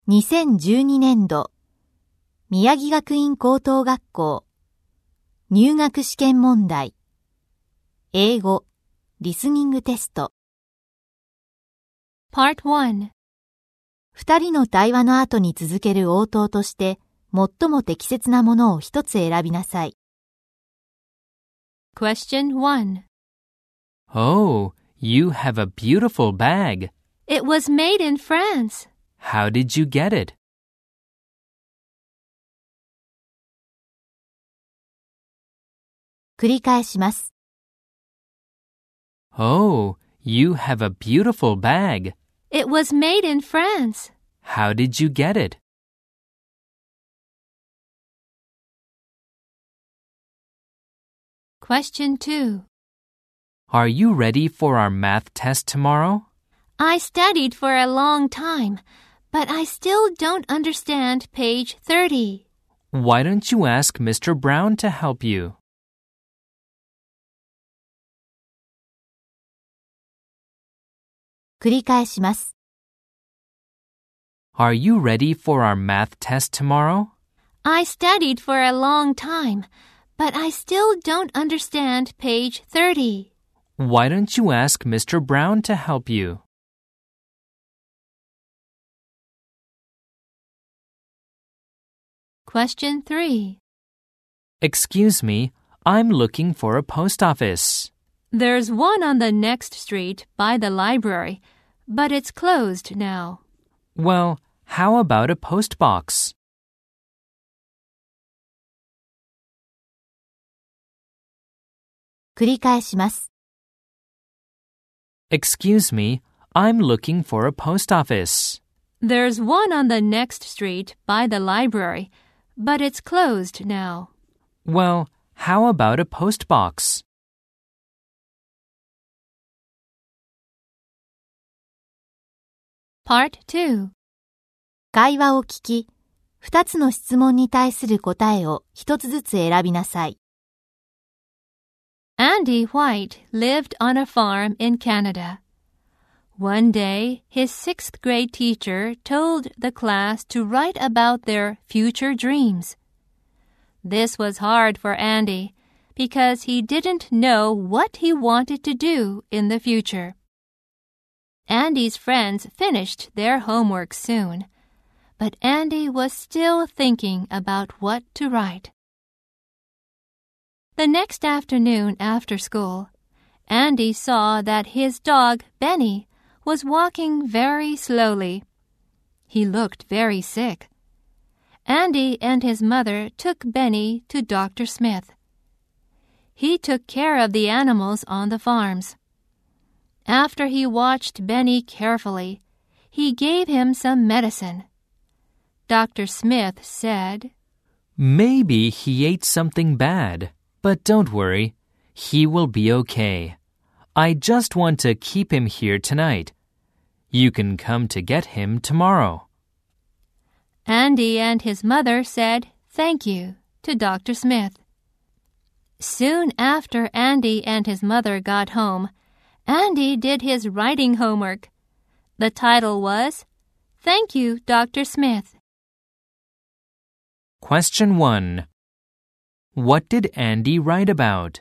2012年度宮城学院高等学校入学試験問題英語リスニングテスト Part 1. 二人の対話の後に続ける応答として最も適切なものを一つ選びなさい。 Question 1. Oh, you have a beautiful bag. It was made in France. How did you get it? 繰り返します。 Oh, you have a beautiful bag. It was made in France. How did you get it? Question 2. Are you ready for our math test tomorrow? I studied for a long time, but I still don't understand page 30. Why don't you ask Mr. Brown to help you? 繰り返します。 Are you ready for our math test tomorrow? I studied for a long time, but I still don't understand page 30. Why don't you ask Mr. Brown to help you? 'Question 3. Excuse me, I'm looking for a post office. There's one on the next street by the library, but it's closed now. Well, how about a post box? 繰り返します。 Excuse me, I'm looking for a post office. There's one on the next street by the library, but it's closed now. Well, how about a post box? Part 2. 会話を聞き、二つの質問に対する答えを一つずつ選びなさい。 Andy White lived on a farm in Canada. One day, his sixth grade teacher told the class to write about their future dreams. This was hard for Andy because he didn't know what he wanted to do in the future. Andy's friends finished their homework soon, but Andy was still thinking about what to write. The next afternoon after school, Andy saw that his dog, Benny, was walking very slowly. He looked very sick. Andy and his mother took Benny to Dr. Smith. He took care of the animals on the farms. After he watched Benny carefully, he gave him some medicine. Dr. Smith said, Maybe he ate something bad, but don't worry. He will be okay. I just want to keep him here tonight. You can come to get him tomorrow. Andy and his mother said thank you to Dr. Smith. Soon after Andy and his mother got home, Andy did his writing homework. The title was, Thank You, Dr. Smith. Question 1. What did Andy write about?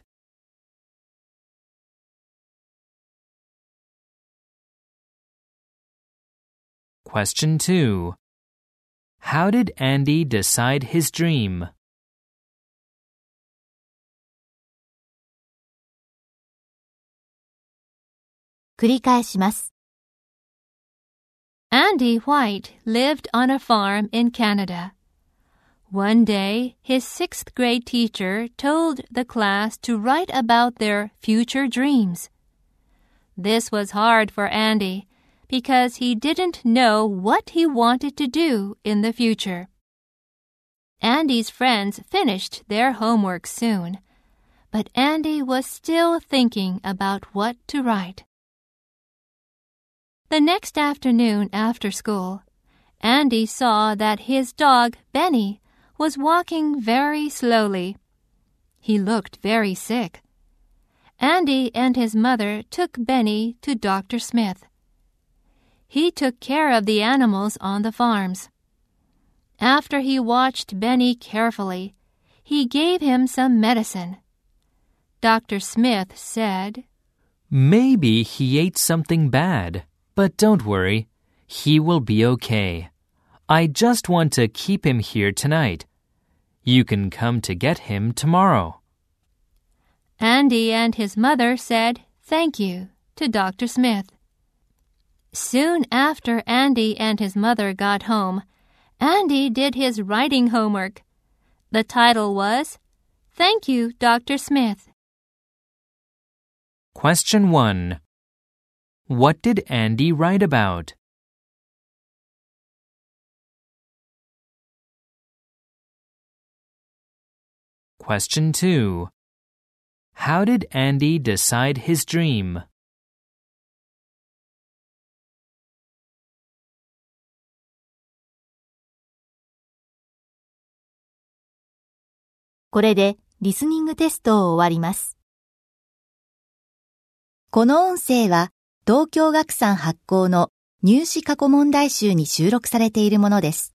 Question 2. How did Andy decide his dream? 繰り返します。 Andy White lived on a farm in Canada. One day, his sixth grade teacher told the class to write about their future dreams. This was hard for Andy because he didn't know what he wanted to do in the future. Andy's friends finished their homework soon, but Andy was still thinking about what to write. The next afternoon after school, Andy saw that his dog, Benny, was walking very slowly. He looked very sick. Andy and his mother took Benny to Dr. Smith. He took care of the animals on the farms. After he watched Benny carefully, he gave him some medicine. Dr. Smith said, Maybe he ate something bad, but don't worry. He will be okay. I just want to keep him here tonight. You can come to get him tomorrow. Andy and his mother said thank you to Dr. Smith. Soon after Andy and his mother got home, Andy did his writing homework. The title was, Thank You, Dr. Smith. Question 1. What did Andy write about? Question 2. How did Andy decide his dream? これでリスニングテストを終わります。この音声は東京学産発行の入試過去問題集に収録されているものです。